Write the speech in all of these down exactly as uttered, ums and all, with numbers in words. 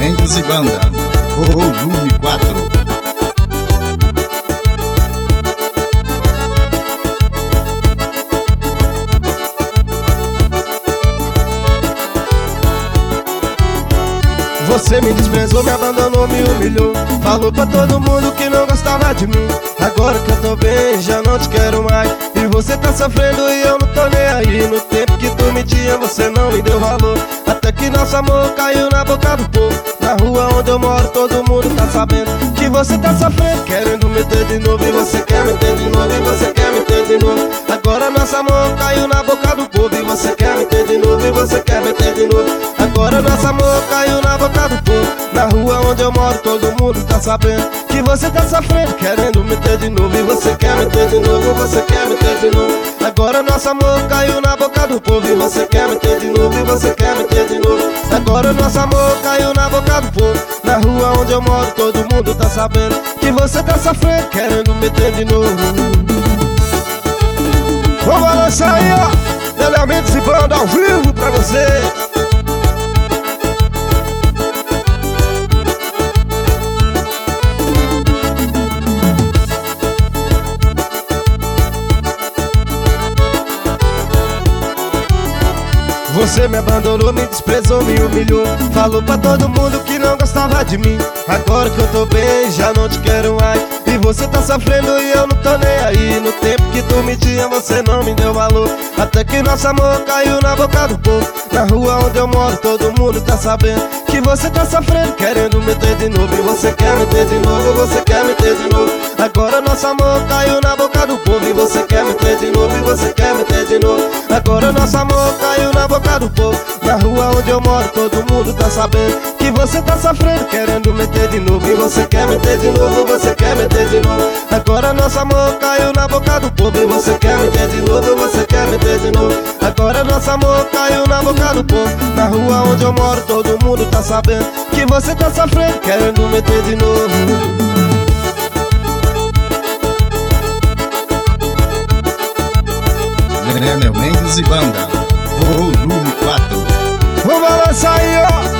Mendes e Banda, volume quatro. Você me desprezou, me abandonou, me humilhou. Falou pra todo mundo que não gostava de mim. Agora que eu tô bem, já não te quero mais. E você tá sofrendo e eu não tô nem aí. No tempo que tu me tinha, você não me deu valor. Até que nosso amor caiu na boca do povo. Na rua onde eu moro, todo mundo tá sabendo que você tá sofrendo, querendo meter de novo. E você quer meter de novo, e você quer meter de novo. Agora nosso amor caiu na boca do povo. E você quer meter de novo, e você quer meter de novo. Agora nosso amor caiu na boca do povo. Na rua onde eu moro, todo mundo tá sabendo que você tá sofrendo, querendo meter de novo. E você quer meter de novo, você quer meter de novo. Agora nosso amor caiu na boca do povo. E você quer meter de novo, e você quer meter de novo. Agora nosso amor caiu na boca do povo. Na rua onde eu moro, todo mundo tá sabendo que você tá sofrendo, querendo meter de novo. Vamos balançar aí, ó, Léo Mendes e Banda ao vivo pra você. Você me abandonou, me desprezou, me humilhou. Falou pra todo mundo que não gostava de mim. Agora que eu tô bem, já não te quero mais. E você tá sofrendo e eu não tô nem aí. No tempo que tu me tinha, você não me deu valor. Até que nosso amor caiu na boca do povo. Na rua onde eu moro, todo mundo tá sabendo que você tá sofrendo, querendo meter de novo. E você quer meter de novo, você quer meter de novo. Agora nosso amor caiu na boca do povo. E você quer meter de novo, e você quer meter de novo. Agora nosso amor caiu na boca do povo. Na rua onde eu moro, todo mundo tá sabendo que você tá sofrendo, querendo meter de novo. E você quer meter de novo, você quer meter de novo. Agora nosso amor caiu na boca do povo. E você quer meter de novo, você quer meter de novo. Agora nosso amor caiu na boca do povo. Na rua onde eu moro, todo mundo tá sabendo que você tá sofrendo, querendo meter de novo. Léo Mendes e Banda, volume quatro. Vamos balançar aí, ó.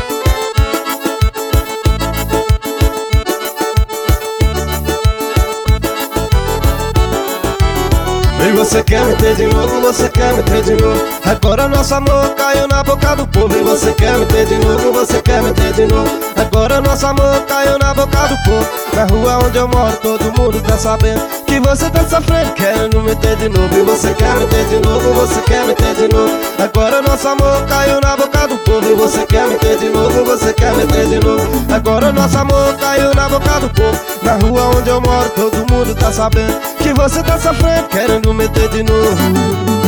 E você quer meter de novo, você quer meter de novo. Agora nosso amor caiu na boca do povo. E você quer meter de novo, você quer meter de novo. Agora nosso amor caiu na boca do povo. Na rua onde eu moro, todo mundo tá sabendo que você tá sofrendo, querendo meter de novo. E você quer meter de novo, você quer meter de novo. Agora nosso amor caiu na boca do povo. E você quer meter de novo, você quer meter de novo. Agora nosso amor caiu na boca do povo. Na rua onde eu moro, todo mundo tá sabendo que você tá sofrendo, querendo meter de novo.